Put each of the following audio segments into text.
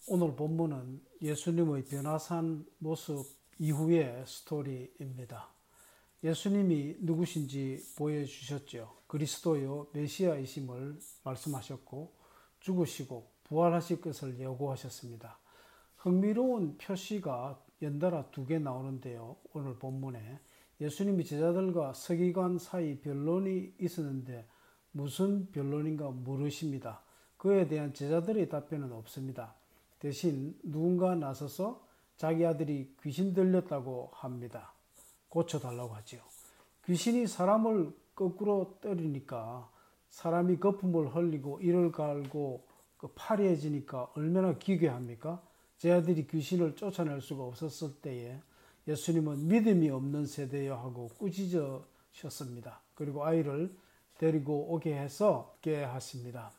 오늘 본문은 예수님의 변화산 모습 이후의 스토리입니다. 예수님이 누구신지 보여주셨죠. 그리스도요 메시아이심을 말씀하셨고 죽으시고 부활하실 것을 예고하셨습니다. 흥미로운 표시가 연달아 두 개 나오는데요. 오늘 본문에 예수님이 제자들과 서기관 사이 변론이 있었는데 무슨 변론인가 물으십니다. 그에 대한 제자들의 답변은 없습니다. 대신 누군가 나서서 자기 아들이 귀신 들렸다고 합니다. 고쳐달라고 하지요. 귀신이 사람을 거꾸로 때리니까 사람이 거품을 흘리고 이를 갈고 파리해지니까 얼마나 기괴합니까? 제 아들이 귀신을 쫓아낼 수가 없었을 때에 예수님은 믿음이 없는 세대여 하고 꾸짖으셨습니다. 그리고 아이를 데리고 오게 해서 깨하십니다.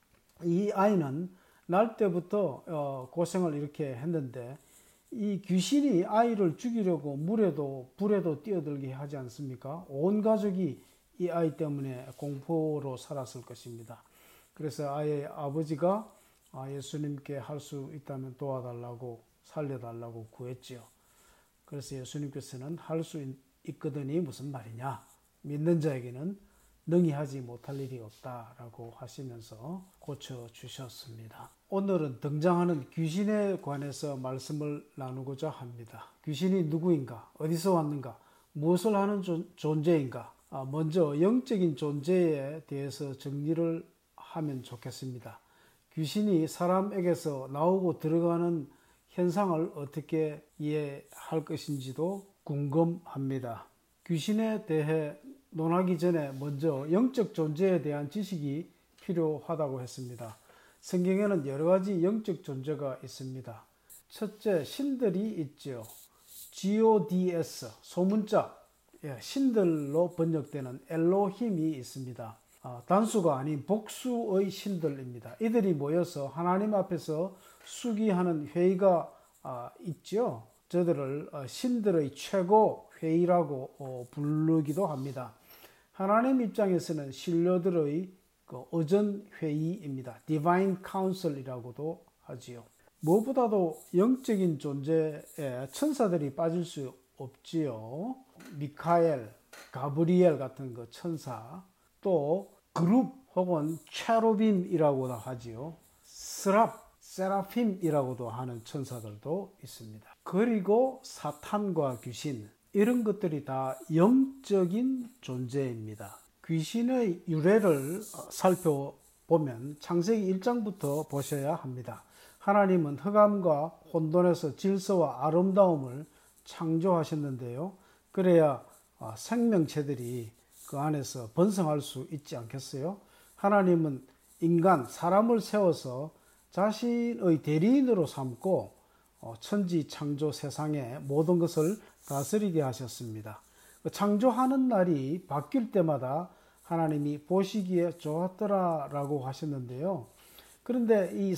이 아이는 날 때부터 고생을 이렇게 했는데 이 귀신이 아이를 죽이려고 물에도 불에도 뛰어들게 하지 않습니까? 온 가족이 이 아이 때문에 공포로 살았을 것입니다. 그래서 아이의 아버지가 예수님께 할 수 있다면 도와달라고 살려달라고 구했지요. 그래서 예수님께서는 할 수 있거든이 무슨 말이냐? 믿는 자에게는 능히 하지 못할 일이 없다라고 하시면서 고쳐주셨습니다. 오늘은 등장하는 귀신에 관해서 말씀을 나누고자 합니다. 귀신이 누구인가? 어디서 왔는가? 무엇을 하는 존재인가? 먼저 영적인 존재에 대해서 정리를 하면 좋겠습니다. 귀신이 사람에게서 나오고 들어가는 현상을 어떻게 이해할 것인지도 궁금합니다. 귀신에 대해 논하기 전에 먼저 영적 존재에 대한 지식이 필요하다고 했습니다. 성경에는 여러 가지 영적 존재가 있습니다. 첫째, 신들이 있죠. GODS, 소문자, 신들로 번역되는 엘로힘이 있습니다. 단수가 아닌 복수의 신들입니다. 이들이 모여서 하나님 앞에서 수기하는 회의가 있죠. 저들을 신들의 최고 회의라고 부르기도 합니다. 하나님 입장에서는 신료들의 의전 회의입니다. Divine Council이라고도 하지요. 무엇보다도 영적인 존재에 천사들이 빠질 수 없지요. 미카엘, 가브리엘 같은 천사, 또 그룹 혹은 체루빔이라고도 하지요. 세라핌이라고도 하는 천사들도 있습니다. 그리고 사탄과 귀신, 이런 것들이 다 영적인 존재입니다. 귀신의 유래를 살펴보면 창세기 1장부터 보셔야 합니다. 하나님은 흑암과 혼돈에서 질서와 아름다움을 창조하셨는데요. 그래야 생명체들이 그 안에서 번성할 수 있지 않겠어요? 하나님은 인간, 사람을 세워서 자신의 대리인으로 삼고 천지 창조 세상의 모든 것을 다스리게 하셨습니다. 창조하는 날이 바뀔 때마다 하나님이 보시기에 좋았더라라고 하셨는데요. 그런데 이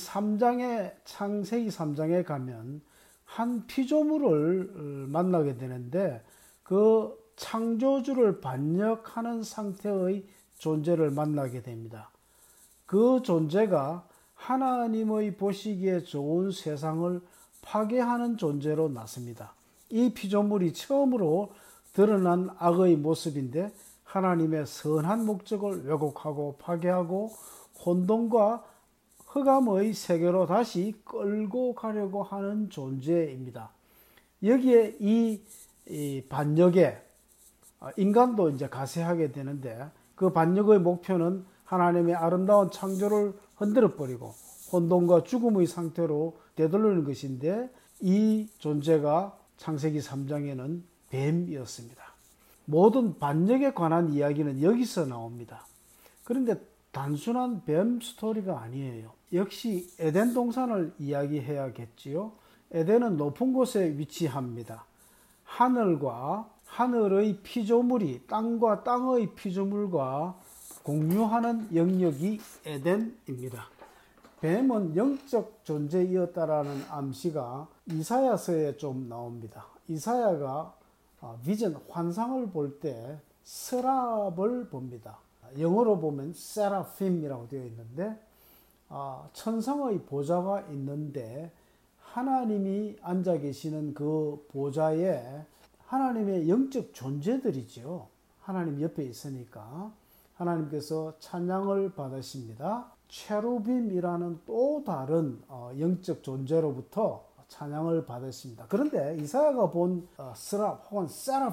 창세기 3장에 가면 한 피조물을 만나게 되는데 그 창조주를 반역하는 상태의 존재를 만나게 됩니다. 그 존재가 하나님의 보시기에 좋은 세상을 파괴하는 존재로 나섭니다. 이 피조물이 처음으로 드러난 악의 모습인데 하나님의 선한 목적을 왜곡하고 파괴하고 혼돈과 흑암의 세계로 다시 끌고 가려고 하는 존재입니다. 여기에 이 반역에 인간도 이제 가세하게 되는데 그 반역의 목표는 하나님의 아름다운 창조를 흔들어 버리고 혼돈과 죽음의 상태로 되돌리는 것인데 이 존재가 창세기 3장에는 뱀이었습니다. 모든 반역에 관한 이야기는 여기서 나옵니다. 그런데 단순한 뱀 스토리가 아니에요. 역시 에덴 동산을 이야기해야겠지요. 에덴은 높은 곳에 위치합니다. 하늘과 하늘의 피조물이 땅과 땅의 피조물과 공유하는 영역이 에덴입니다. 뱀은 영적 존재이었다라는 암시가 이사야서에 좀 나옵니다. 이사야가 비전, 환상을 볼 때 서랍을 봅니다. 영어로 보면 세라핌이라고 되어 있는데 천상의 보좌가 있는데 하나님이 앉아 계시는 그 보좌에 하나님의 영적 존재들이죠. 하나님 옆에 있으니까 하나님께서 찬양을 받으십니다. 체루빔이라는 또 다른 영적 존재로부터 찬양을 받으십니다. 그런데 이사야가 본 스랍 혹은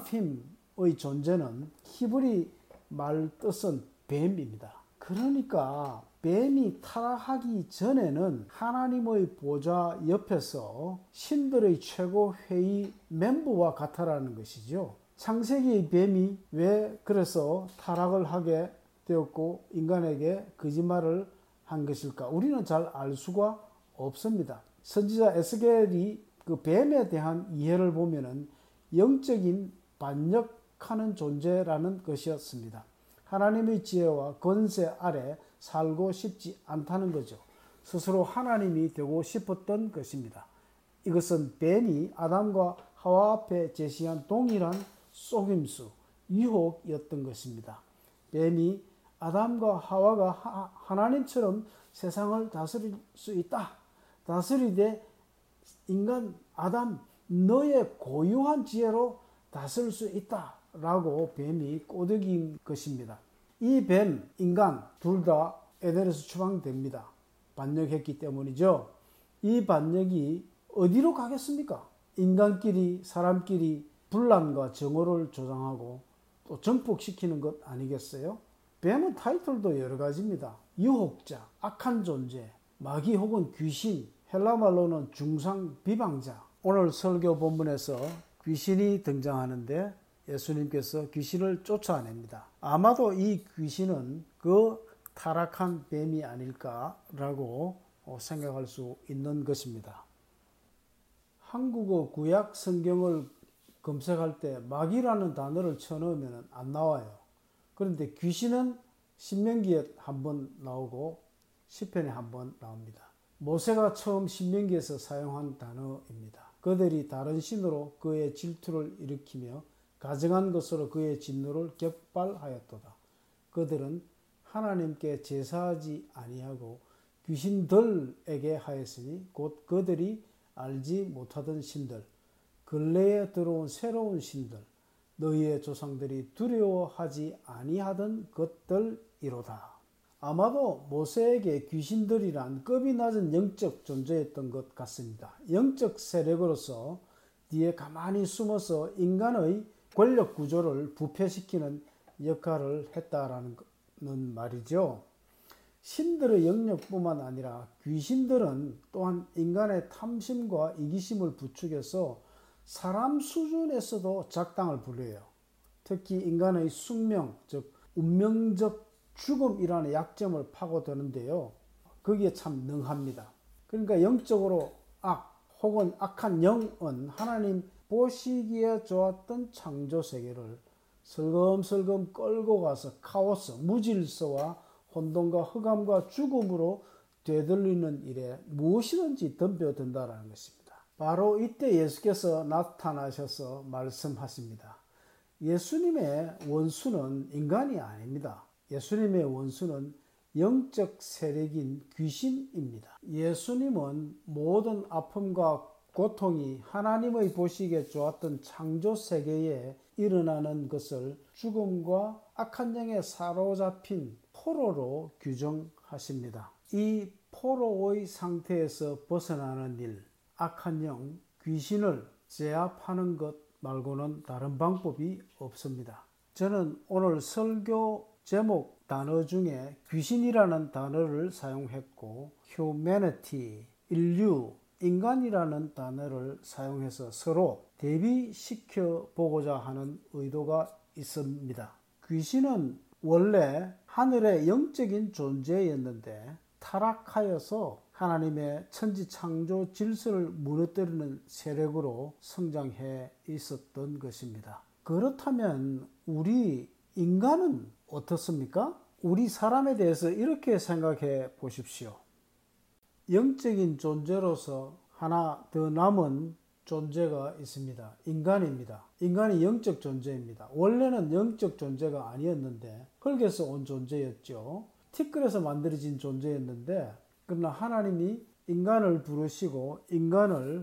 세라핌의 존재는 히브리 말 뜻은 뱀입니다. 그러니까 뱀이 타락하기 전에는 하나님의 보좌 옆에서 신들의 최고 회의 멤버와 같아라는 것이죠. 창세기의 뱀이 왜 그래서 타락을 하게 되었고 인간에게 거짓말을 한 것일까? 우리는 잘 알 수가 없습니다. 선지자 에스겔이 그 뱀에 대한 이해를 보면은 영적인 반역하는 존재라는 것이었습니다. 하나님의 지혜와 권세 아래 살고 싶지 않다는 거죠. 스스로 하나님이 되고 싶었던 것입니다. 이것은 뱀이 아담과 하와 앞에 제시한 동일한 속임수, 유혹이었던 것입니다. 뱀이 아담과 하와가 하나님처럼 세상을 다스릴 수 있다. 다스리되 인간 아담 너의 고유한 지혜로 다스릴 수 있다. 라고 뱀이 꼬드긴 것입니다. 이 뱀, 인간 둘 다 에덴에서 추방됩니다. 반역했기 때문이죠. 이 반역이 어디로 가겠습니까? 인간끼리 사람끼리 분란과 정오를 조장하고 또 정복시키는 것 아니겠어요? 뱀은 타이틀도 여러 가지입니다. 유혹자, 악한 존재, 마귀 혹은 귀신, 헬라말로는 중상 비방자. 오늘 설교 본문에서 귀신이 등장하는데 예수님께서 귀신을 쫓아냅니다. 아마도 이 귀신은 그 타락한 뱀이 아닐까라고 생각할 수 있는 것입니다. 한국어 구약 성경을 검색할 때 마귀라는 단어를 쳐넣으면 안 나와요. 그런데 귀신은 신명기에 한번 나오고 시편에 한번 나옵니다. 모세가 처음 신명기에서 사용한 단어입니다. 그들이 다른 신으로 그의 질투를 일으키며 가증한 것으로 그의 진노를 격발하였도다. 그들은 하나님께 제사하지 아니하고 귀신들에게 하였으니 곧 그들이 알지 못하던 신들, 근래에 들어온 새로운 신들, 너희의 조상들이 두려워하지 아니하던 것들이로다. 아마도 모세에게 귀신들이란 급이 낮은 영적 존재였던 것 같습니다. 영적 세력으로서 뒤에 가만히 숨어서 인간의 권력 구조를 부패시키는 역할을 했다라는 말이죠. 신들의 영역뿐만 아니라 귀신들은 또한 인간의 탐심과 이기심을 부추겨서 사람 수준에서도 작당을 부려요. 특히 인간의 숙명, 즉 운명적 죽음이라는 약점을 파고드는데요. 거기에 참 능합니다. 그러니까 영적으로 악 혹은 악한 영은 하나님 보시기에 좋았던 창조 세계를 슬금슬금 끌고 가서 카오스, 무질서와 혼돈과 흑암과 죽음으로 되돌리는 일에 무엇이든지 덤벼든다는 것입니다. 바로 이때 예수께서 나타나셔서 말씀하십니다. 예수님의 원수는 인간이 아닙니다. 예수님의 원수는 영적 세력인 귀신입니다. 예수님은 모든 아픔과 고통이 하나님의 보시기에 좋았던 창조 세계에 일어나는 것을 죽음과 악한 영에 사로잡힌 포로로 규정하십니다. 이 포로의 상태에서 벗어나는 일, 악한 영, 귀신을 제압하는 것 말고는 다른 방법이 없습니다. 저는 오늘 설교 제목 단어 중에 귀신이라는 단어를 사용했고 humanity, 인류, 인간이라는 단어를 사용해서 서로 대비시켜 보고자 하는 의도가 있습니다. 귀신은 원래 하늘의 영적인 존재였는데 타락하여서 하나님의 천지 창조 질서를 무너뜨리는 세력으로 성장해 있었던 것입니다. 그렇다면 우리 인간은 어떻습니까? 우리 사람에 대해서 이렇게 생각해 보십시오. 영적인 존재로서 하나 더 남은 존재가 있습니다. 인간입니다. 인간이 영적 존재입니다. 원래는 영적 존재가 아니었는데 흙에서 온 존재였죠. 티끌에서 만들어진 존재였는데 그러나 하나님이 인간을 부르시고 인간을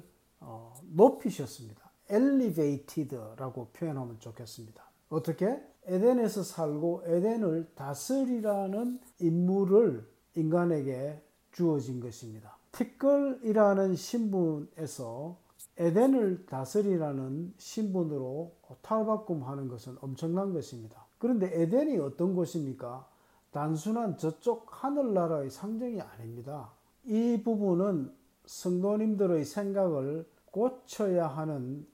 높이셨습니다. elevated라고 표현하면 좋겠습니다. 어떻게? 에덴에서 살고 에덴을 다스리라는 임무를 인간에게 주어진 것입니다. 티끌이라는 신분에서 에덴을 다스리라는 신분으로 탈바꿈하는 것은 엄청난 것입니다. 그런데 에덴이 어떤 곳입니까? 단순한 저쪽 하늘나라의 상징이 아닙니다. 이 부분은 성도님들의 생각을 고쳐야 하는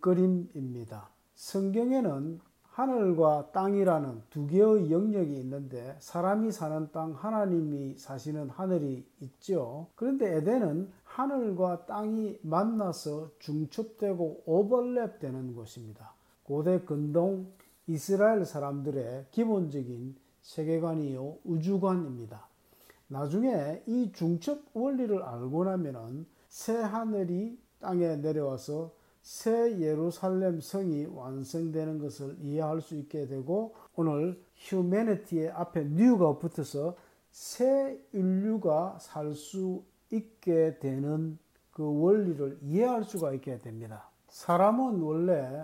밑거림입니다. 성경에는 하늘과 땅이라는 두 개의 영역이 있는데 사람이 사는 땅, 하나님이 사시는 하늘이 있죠. 그런데 에덴은 하늘과 땅이 만나서 중첩되고 오버랩되는 곳입니다. 고대 근동 이스라엘 사람들의 기본적인 세계관이요 우주관입니다. 나중에 이 중첩 원리를 알고 나면은 새 하늘이 땅에 내려와서 새 예루살렘 성이 완성되는 것을 이해할 수 있게 되고 오늘 휴머니티의 앞에 뉴가 붙어서 새 인류가 살 수 있게 되는 그 원리를 이해할 수가 있게 됩니다. 사람은 원래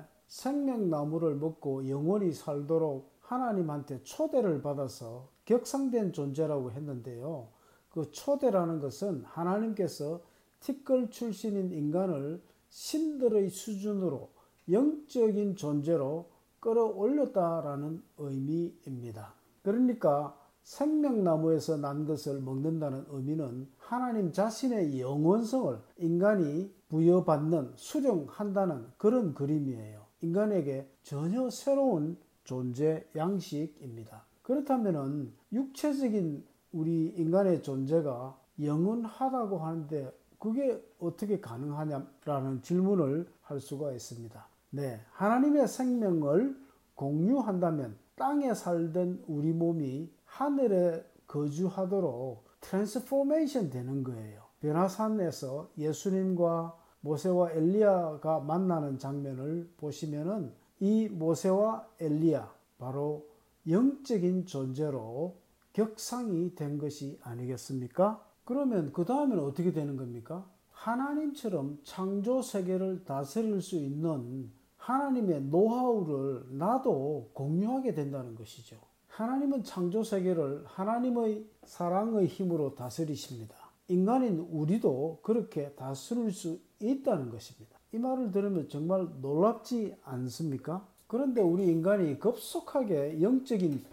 생명나무를 먹고 영원히 살도록 하나님한테 초대를 받아서 격상된 존재라고 했는데요. 그 초대라는 것은 하나님께서 티끌 출신인 인간을 신들의 수준으로 영적인 존재로 끌어올렸다라는 의미입니다. 그러니까 생명나무에서 난 것을 먹는다는 의미는 하나님 자신의 영원성을 인간이 부여받는, 수령한다는 그런 그림이에요. 인간에게 전혀 새로운 존재 양식입니다. 그렇다면 육체적인 우리 인간의 존재가 영원하다고 하는데 그게 어떻게 가능하냐라는 질문을 할 수가 있습니다. 네, 하나님의 생명을 공유한다면 땅에 살던 우리 몸이 하늘에 거주하도록 트랜스포메이션 되는 거예요. 변화산에서 예수님과 모세와 엘리야가 만나는 장면을 보시면은 이 모세와 엘리야 바로 영적인 존재로 격상이 된 것이 아니겠습니까? 그러면 그 다음에는 어떻게 되는 겁니까? 하나님처럼 창조 세계를 다스릴 수 있는 하나님의 노하우를 나도 공유하게 된다는 것이죠. 하나님은 창조 세계를 하나님의 사랑의 힘으로 다스리십니다. 인간인 우리도 그렇게 다스릴 수 있다는 것입니다. 이 말을 들으면 정말 놀랍지 않습니까? 그런데 우리 인간이 급속하게 영적인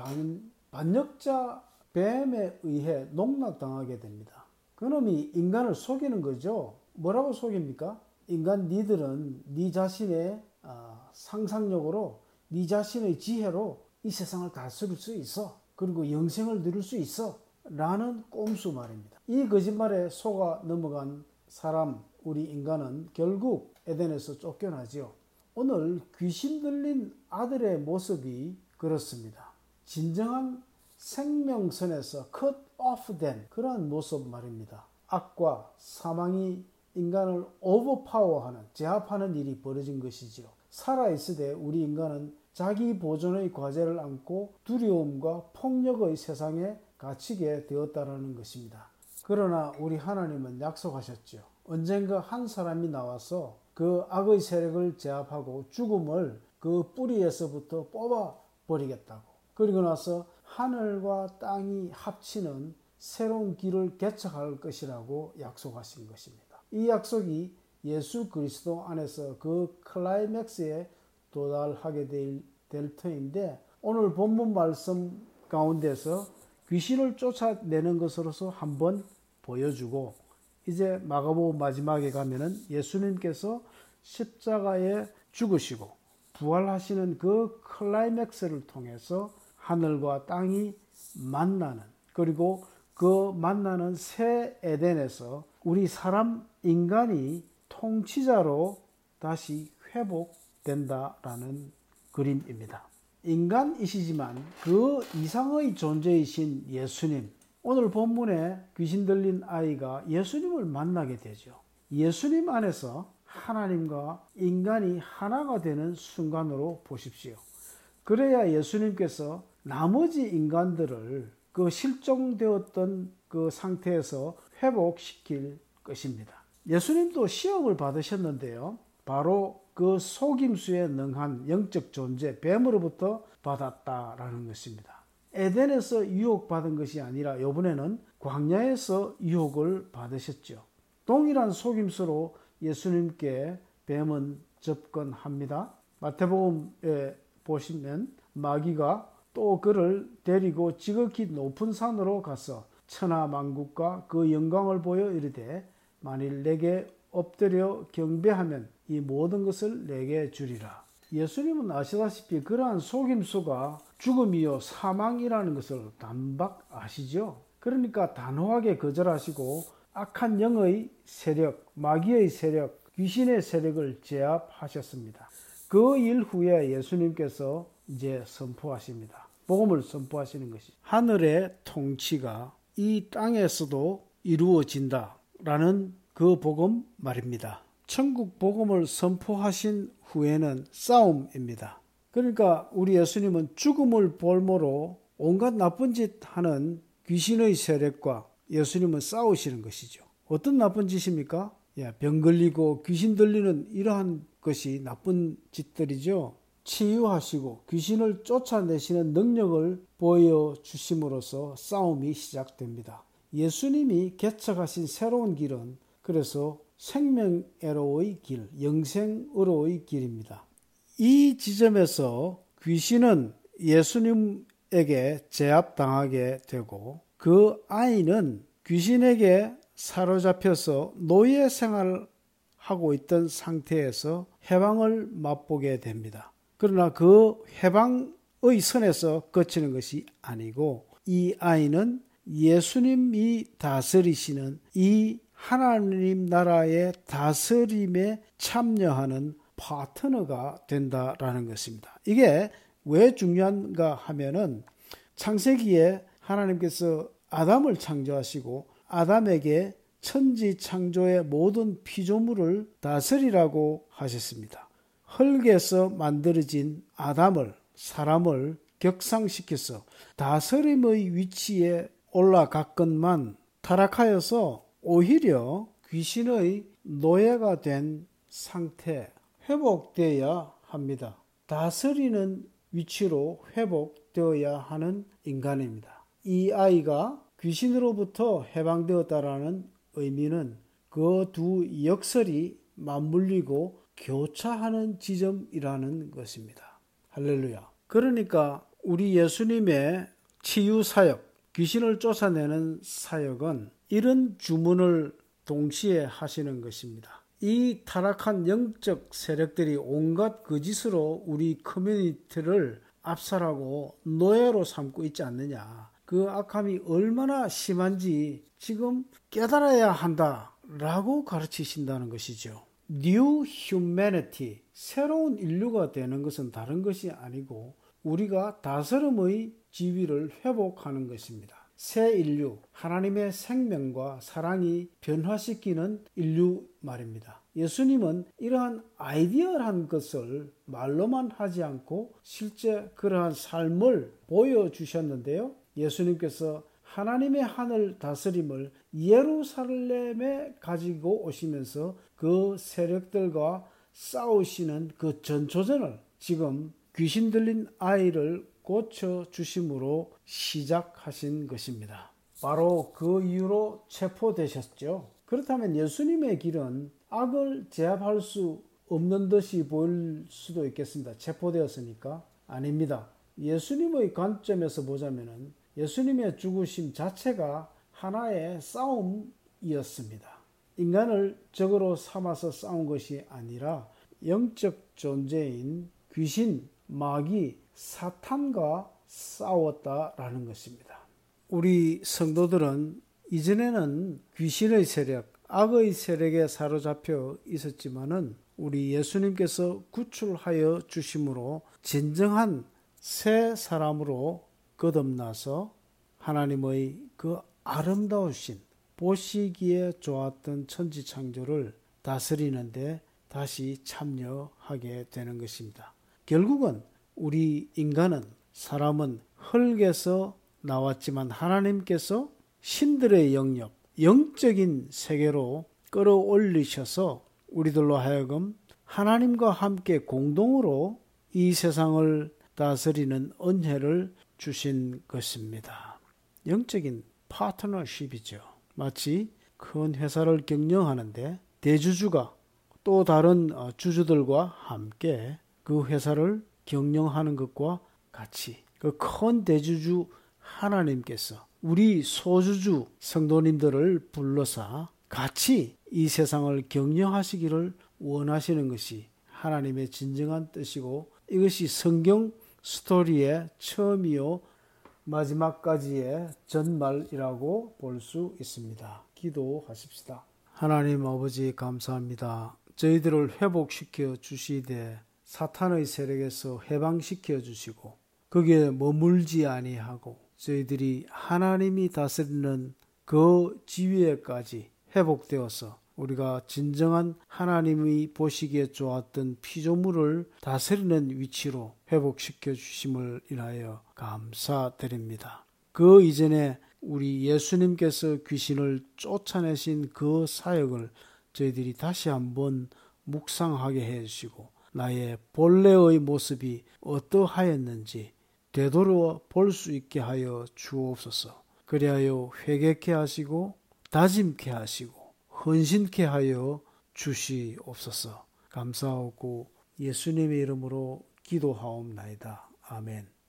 반역자 뱀에 의해 농락당하게 됩니다. 그놈이 인간을 속이는 거죠. 뭐라고 속입니까? 인간 니들은 네 자신의 상상력으로 네 자신의 지혜로 이 세상을 다스릴 수 있어. 그리고 영생을 누릴 수 있어. 라는 꼼수 말입니다. 이 거짓말에 속아 넘어간 사람, 우리 인간은 결국 에덴에서 쫓겨나죠. 오늘 귀신 들린 아들의 모습이 그렇습니다. 진정한 생명선에서 cut off 된 그러한 모습 말입니다. 악과 사망이 인간을 오버파워하는, 제압하는 일이 벌어진 것이지요. 살아있으되 우리 인간은 자기 보존의 과제를 안고 두려움과 폭력의 세상에 갇히게 되었다는 것입니다. 그러나 우리 하나님은 약속하셨죠. 언젠가 한 사람이 나와서 그 악의 세력을 제압하고 죽음을 그 뿌리에서부터 뽑아버리겠다고. 그리고 나서 하늘과 땅이 합치는 새로운 길을 개척할 것이라고 약속하신 것입니다. 이 약속이 예수 그리스도 안에서 그 클라이맥스에 도달하게 될 터인데 오늘 본문 말씀 가운데서 귀신을 쫓아내는 것으로서 한번 보여주고 이제 마가복음 마지막에 가면은 예수님께서 십자가에 죽으시고 부활하시는 그 클라이맥스를 통해서 하늘과 땅이 만나는, 그리고 그 만나는 새 에덴에서 우리 사람 인간이 통치자로 다시 회복된다라는 그림입니다. 인간이시지만 그 이상의 존재이신 예수님, 오늘 본문에 귀신 들린 아이가 예수님을 만나게 되죠. 예수님 안에서 하나님과 인간이 하나가 되는 순간으로 보십시오. 그래야 예수님께서 나머지 인간들을 그 실종되었던 그 상태에서 회복시킬 것입니다. 예수님도 시험을 받으셨는데요. 바로 그 속임수에 능한 영적 존재 뱀으로부터 받았다라는 것입니다. 에덴에서 유혹받은 것이 아니라 이번에는 광야에서 유혹을 받으셨죠. 동일한 속임수로 예수님께 뱀은 접근합니다. 마태복음에 보시면 마귀가 또 그를 데리고 지극히 높은 산으로 가서 천하만국과 그 영광을 보여 이르되 만일 내게 엎드려 경배하면 이 모든 것을 내게 주리라. 예수님은 아시다시피 그러한 속임수가 죽음이요 사망이라는 것을 단박 아시죠? 그러니까 단호하게 거절하시고 악한 영의 세력, 마귀의 세력, 귀신의 세력을 제압하셨습니다. 그 일 후에 예수님께서 이제 선포하십니다. 복음을 선포하시는 것이 하늘의 통치가 이 땅에서도 이루어진다라는 그 복음 말입니다. 천국 복음을 선포하신 후에는 싸움입니다. 그러니까 우리 예수님은 죽음을 볼모로 온갖 나쁜 짓 하는 귀신의 세력과 예수님은 싸우시는 것이죠. 어떤 나쁜 짓입니까? 병 걸리고 귀신 들리는 이러한 것이 나쁜 짓들이죠. 치유하시고 귀신을 쫓아내시는 능력을 보여주심으로써 싸움이 시작됩니다. 예수님이 개척하신 새로운 길은 그래서 생명으로의 길, 영생으로의 길입니다. 이 지점에서 귀신은 예수님에게 제압당하게 되고 그 아이는 귀신에게 사로잡혀서 노예 생활을 하고 있던 상태에서 해방을 맛보게 됩니다. 그러나 그 해방의 선에서 그치는 것이 아니고 이 아이는 예수님이 다스리시는 이 하나님 나라의 다스림에 참여하는 파트너가 된다라는 것입니다. 이게 왜 중요한가 하면은 창세기에 하나님께서 아담을 창조하시고 아담에게 천지 창조의 모든 피조물을 다스리라고 하셨습니다. 흙에서 만들어진 아담을, 사람을 격상시켜서 다스림의 위치에 올라갔건만 타락하여서 오히려 귀신의 노예가 된 상태, 회복되어야 합니다. 다스리는 위치로 회복되어야 하는 인간입니다. 이 아이가 귀신으로부터 해방되었다라는 의미는 그 두 역설이 맞물리고 교차하는 지점이라는 것입니다. 할렐루야. 그러니까 우리 예수님의 치유 사역, 귀신을 쫓아내는 사역은 이런 주문을 동시에 하시는 것입니다. 이 타락한 영적 세력들이 온갖 거짓으로 우리 커뮤니티를 압살하고 노예로 삼고 있지 않느냐. 그 악함이 얼마나 심한지 지금 깨달아야 한다라고 가르치신다는 것이죠. New Humanity, 새로운 인류가 되는 것은 다른 것이 아니고 우리가 다스림의 지위를 회복하는 것입니다. 새 인류, 하나님의 생명과 사랑이 변화시키는 인류 말입니다. 예수님은 이러한 아이디어란 것을 말로만 하지 않고 실제 그러한 삶을 보여주셨는데요. 예수님께서 하나님의 하늘 다스림을 예루살렘에 가지고 오시면서 그 세력들과 싸우시는 그 전초전을 지금 귀신 들린 아이를 고쳐주심으로 시작하신 것입니다. 바로 그 이후로 체포되셨죠. 그렇다면 예수님의 길은 악을 제압할 수 없는 듯이 보일 수도 있겠습니다. 체포되었으니까. 아닙니다. 예수님의 관점에서 보자면은 예수님의 죽으심 자체가 하나의 싸움이었습니다. 인간을 적으로 삼아서 싸운 것이 아니라 영적 존재인 귀신, 마귀, 사탄과 싸웠다라는 것입니다. 우리 성도들은 이전에는 귀신의 세력, 악의 세력에 사로잡혀 있었지만은 우리 예수님께서 구출하여 주심으로 진정한 새 사람으로 거듭나서 하나님의 그 아름다우신 보시기에 좋았던 천지창조를 다스리는데 다시 참여하게 되는 것입니다. 결국은 우리 인간은, 사람은 흙에서 나왔지만 하나님께서 신들의 영역, 영적인 세계로 끌어올리셔서 우리들로 하여금 하나님과 함께 공동으로 이 세상을 다스리는 은혜를 주신 것입니다. 영적인 파트너십이죠. 마치 큰 회사를 경영하는데 대주주가 또 다른 주주들과 함께 그 회사를 경영하는 것과 같이 그 큰 대주주 하나님께서 우리 소주주 성도님들을 불러서 같이 이 세상을 경영하시기를 원하시는 것이 하나님의 진정한 뜻이고 이것이 성경 스토리의 처음이요 마지막까지의 전말이라고 볼 수 있습니다. 기도하십시다. 하나님 아버지 감사합니다. 저희들을 회복시켜 주시되 사탄의 세력에서 해방시켜 주시고 거기에 머물지 아니하고 저희들이 하나님이 다스리는 그 지위에까지 회복되어서 우리가 진정한 하나님이 보시기에 좋았던 피조물을 다스리는 위치로 회복시켜 주심을 인하여 감사드립니다. 그 이전에 우리 예수님께서 귀신을 쫓아내신 그 사역을 저희들이 다시 한번 묵상하게 해주시고 나의 본래의 모습이 어떠하였는지 되돌아 볼 수 있게 하여 주옵소서. 그리하여 회개케 하시고 다짐케 하시고 헌신케 하여 주시옵소서. 감사하고 예수님의 이름으로 기도하옵나이다. 아멘.